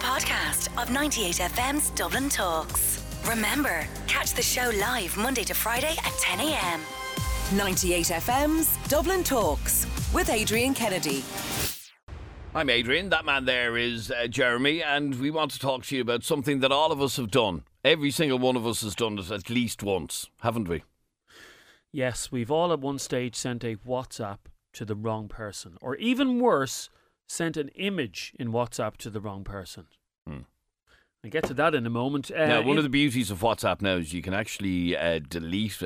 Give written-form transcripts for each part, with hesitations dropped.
podcast of 98FM's Dublin Talks. Remember, catch the show live Monday to Friday at 10 a.m. 98FM's Dublin Talks with Adrian Kennedy. I'm Adrian. That man there is Jeremy, and we want to talk to you about something that all of us have done. Every single one of us has done it at least once, haven't we? Yes, we've all at one stage sent a WhatsApp to the wrong person. Or even worse, sent an image in WhatsApp to the wrong person. I'll get to that in a moment. Now, one of the beauties of WhatsApp now is you can actually delete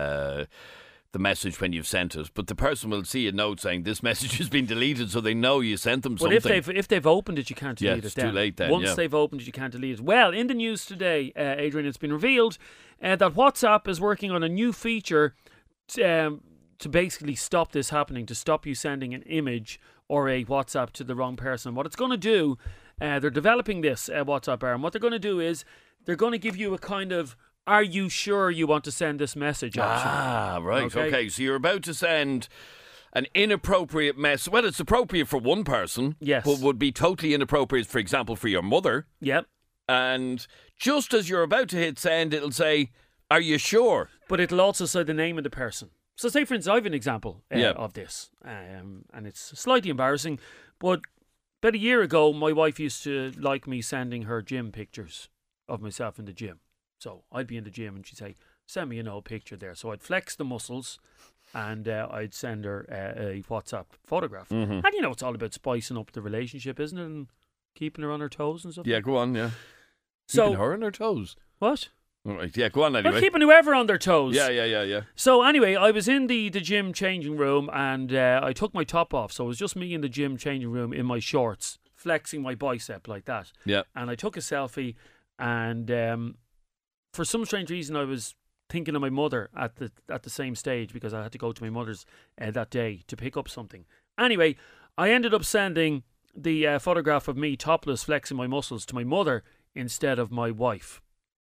the message when you've sent it, but the person will see a note saying this message has been deleted, so they know you sent them something. But if they've opened it, you can't delete it. It's too late then. Once they've opened it, you can't delete it. Well, in the news today, Adrian, it's been revealed that WhatsApp is working on a new feature to basically stop this happening, to stop you sending an image or a WhatsApp to the wrong person. What it's going to do, they're developing this WhatsApp arm. What they're going to do is they're going to give you a kind of, are you sure you want to send this message option? Ah, right. Okay. So you're about to send an inappropriate message. Well, it's appropriate for one person. Yes. But would be totally inappropriate, for example, for your mother. Yep. And just as you're about to hit send, it'll say, are you sure? But it'll also say the name of the person. So say, for instance, I have an example of this. And it's slightly embarrassing. But about a year ago, my wife used to like me sending her gym pictures of myself in the gym. So I'd be in the gym and she'd say, send me an old picture there. So I'd flex the muscles and I'd send her a WhatsApp photograph. Mm-hmm. And you know, it's all about spicing up the relationship, isn't it? And keeping her on her toes and stuff. Yeah, go on, yeah. So, keeping her on her toes? What? All right, yeah, go on anyway. Well, keeping whoever on their toes. Yeah. So anyway, I was in the gym changing room and I took my top off. So it was just me in the gym changing room in my shorts, flexing my bicep like that. Yeah. And I took a selfie and for some strange reason I was thinking of my mother at the same stage because I had to go to my mother's that day to pick up something. Anyway, I ended up sending the photograph of me topless flexing my muscles to my mother instead of my wife.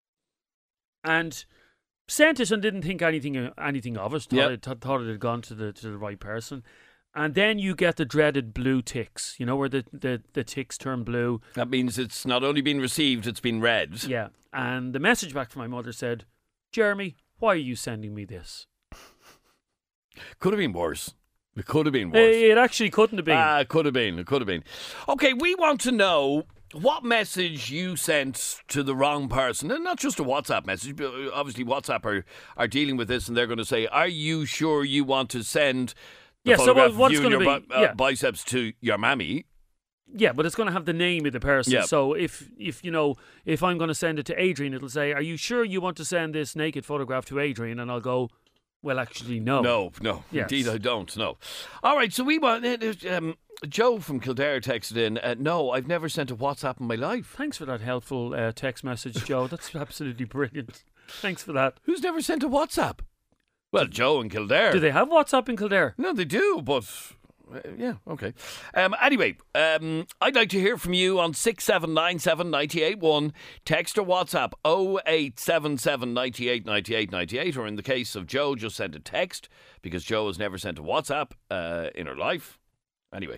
And sent it and didn't think anything of it. Thought it had gone to the right person. And then you get the dreaded blue ticks, you know, where the ticks turn blue. That means it's not only been received, it's been read. Yeah. And the message back from my mother said, Jeremy, why are you sending me this? Could have been worse. It could have been worse. It actually couldn't have been. It could have been. Okay, we want to know what message you sent to the wrong person. And not just a WhatsApp message, but obviously WhatsApp are dealing with this and they're going to say, are you sure you want to send the photograph of you and your biceps to your mammy? Yeah, but it's going to have the name of the person. Yeah. So if I'm going to send it to Adrian, it'll say, are you sure you want to send this naked photograph to Adrian? And I'll go, well, actually, no. No. Yes. Indeed, I don't. No. All right, so we want... Joe from Kildare texted in, no, I've never sent a WhatsApp in my life. Thanks for that helpful text message, Joe. That's absolutely brilliant. Thanks for that. Who's never sent a WhatsApp? Well, Joe in Kildare. Do they have WhatsApp in Kildare? No, they do, but... yeah, okay. Anyway, I'd like to hear from you on 6797 981. Text or WhatsApp 0877 98 98 98. Or in the case of Joe, just send a text because Joe has never sent a WhatsApp in her life. Anyway,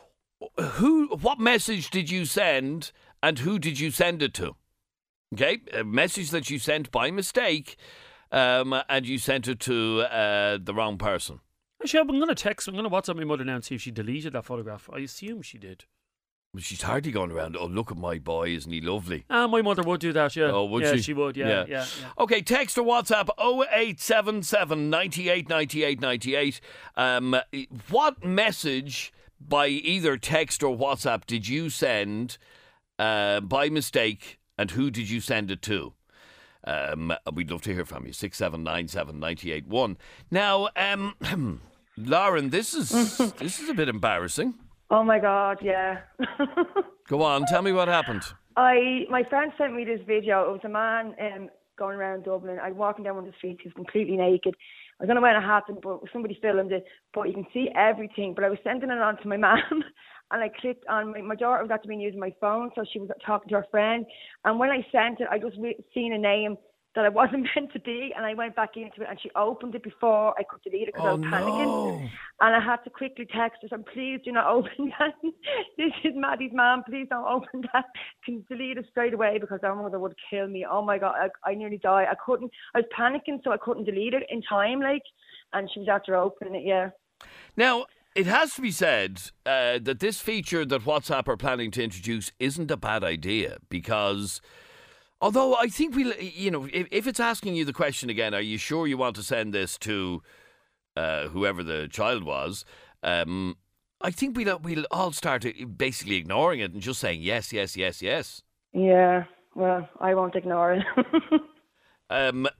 what message did you send and who did you send it to? Okay, a message that you sent by mistake and you sent it to the wrong person. Actually, I'm going to WhatsApp my mother now and see if she deleted that photograph. I assume she did. Well, she's hardly going around, oh, look at my boy, isn't he lovely? My mother would do that, yeah. Oh, would she? she? Yeah, she would, yeah. Okay, text or WhatsApp 0877 98 98 98. What message by either text or WhatsApp did you send by mistake and who did you send it to? We'd love to hear from you. 6797 981. Now, Lauren, this is a bit embarrassing. Oh my God, yeah. Go on, tell me what happened. My friend sent me this video. It was a man going around Dublin. I'm walking down one of the streets. He was completely naked. I don't know when it happened, but somebody filmed it. But you can see everything. But I was sending it on to my mum, and I clicked on my daughter was actually been using my phone, so she was talking to her friend. And when I sent it, I just seen a name that I wasn't meant to be, and I went back into it, and she opened it before I could delete it because I was panicking. And I had to quickly text her, saying, please do not open that. This is Maddie's mom. Please don't open that. Can you delete it straight away, because our mother would kill me. Oh my God, I nearly died. I was panicking, so I couldn't delete it in time, and she was after opening it, yeah. Now, it has to be said that this feature that WhatsApp are planning to introduce isn't a bad idea, because although I think if it's asking you the question again, are you sure you want to send this to whoever the child was? I think we'll all start basically ignoring it and just saying yes, yes, yes, yes. Yeah, well, I won't ignore it. And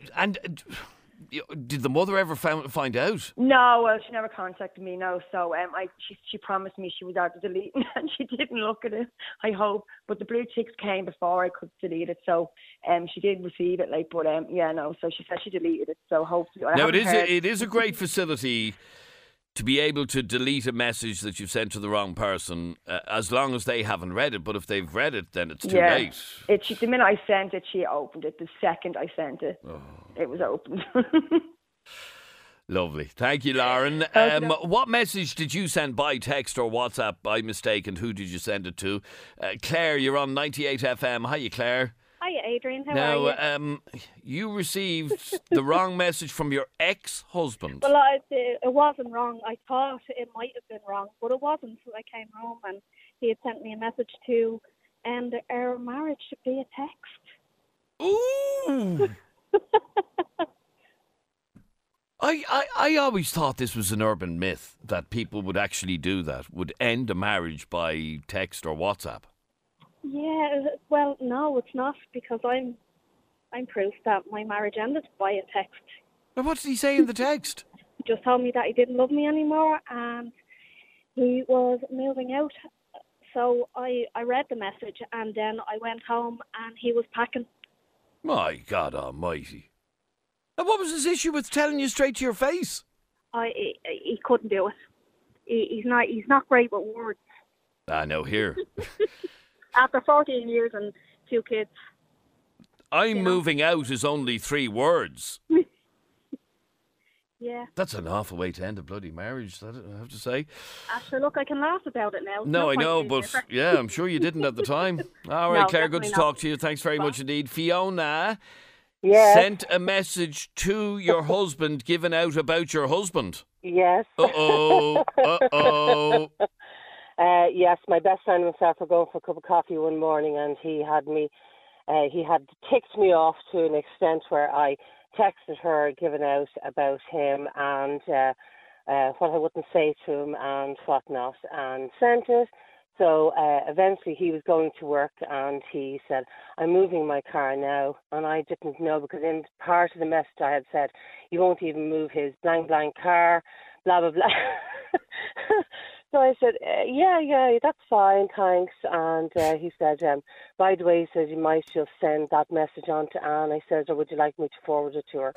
did the mother ever find out? No, well, she never contacted me, no. So she promised me she was out to delete it, and she didn't look at it, I hope. But the blue ticks came before I could delete it, so she did receive it, but yeah, no. So she said she deleted it, so hopefully. Now, it is a great facility to be able to delete a message that you've sent to the wrong person, as long as they haven't read it. But if they've read it, then it's too late. The minute I sent it, she opened it. The second I sent it, it was opened. Lovely. Thank you, Lauren. What message did you send by text or WhatsApp by mistake, and who did you send it to? Claire, you're on 98 FM. Hiya, Claire. Hiya, Adrian. How are you? You received the wrong message from your ex-husband. Well, it wasn't wrong. I thought it might have been wrong, but it wasn't. So I came home and he had sent me a message to end our marriage via text. Ooh! I always thought this was an urban myth, that people would actually do that, would end a marriage by text or WhatsApp. Yeah, well, no, it's not, because I'm proof that my marriage ended by a text. Well, what did he say in the text? He just told me that he didn't love me anymore and he was moving out. So I read the message and then I went home and he was packing. My God almighty. And what was his issue with telling you straight to your face? He couldn't do it. He's not great with words. I know, here. After 14 years and 2 kids. I'm moving out is only 3 words. Yeah. That's an awful way to end a bloody marriage, I have to say. Sure, look, I can laugh about it now. No, I know, but yeah, I'm sure you didn't at the time. All right, no, Claire, good to talk to you. Thanks very much indeed. Fiona sent a message to your husband, given out about your husband. Yes. Uh-oh. Uh-oh. Yes, my best friend and myself were going for a cup of coffee one morning, and he had ticked me off to an extent where I texted her, given out about him and what I wouldn't say to him and whatnot, and sent it. So eventually he was going to work and he said, I'm moving my car now. And I didn't know, because in part of the message I had said, you won't even move his blank car, blah, blah, blah. So I said, yeah, that's fine, thanks. And he said, by the way, he said, you might just send that message on to Anne. I said, or would you like me to forward it to her?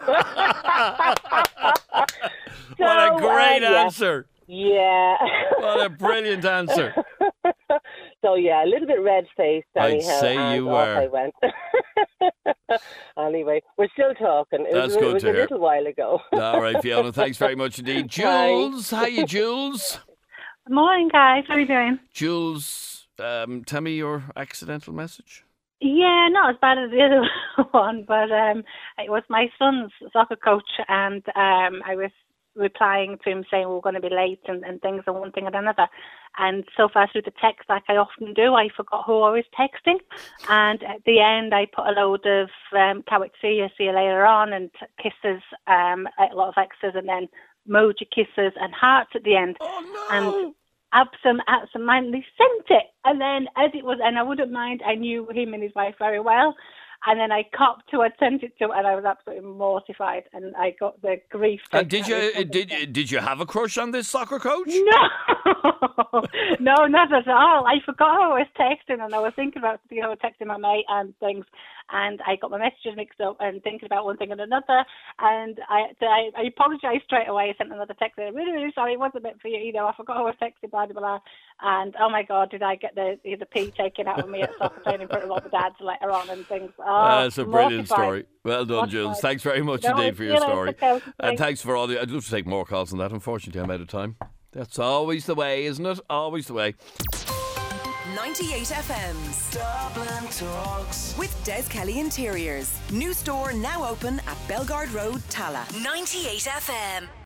What a great answer. Yeah. What a brilliant answer. So, yeah, a little bit red-faced, anyhow. I'd say you were. I went. Anyway, we're still talking. It was a little while ago. All right, Fiona, thanks very much indeed. Jules, hiya, Jules. Morning, guys. How are you doing? Jules, tell me your accidental message. Yeah, not as bad as the other one, but it was my son's soccer coach, and I was replying to him saying we were going to be late and things and one thing and another. And so far through the text, like I often do, I forgot who I was texting. And at the end, I put a load of can't see you later on, and kisses, a lot of X's, and then emoji kisses and hearts at the end. Oh, no. And absentmindedly sent it. And then as it was, and I wouldn't mind, I knew him and his wife very well. And then I copped who I'd sent it to, and I was absolutely mortified, and I got the grief. And did you have a crush on this soccer coach? No, no, not at all. I forgot who I was texting, and I was thinking about texting my mate and things, and I got my messages mixed up and thinking about one thing and another, and I apologised straight away. I sent another text saying, really, really sorry, it wasn't meant for you, you know, I forgot who I was texting, blah, blah, blah. And oh my God, did I get the pee taken out of me at soccer training in front of all the dads later on and things. That's a brilliant story. Well done, Jules. Thanks very much indeed for your story. And thanks for all the... I'd love to take more calls on that. Unfortunately, I'm out of time. That's always the way, isn't it? Always the way. 98 FM's Dublin Talks with Des Kelly Interiors. New store now open at Belgard Road, Tala. 98 FM.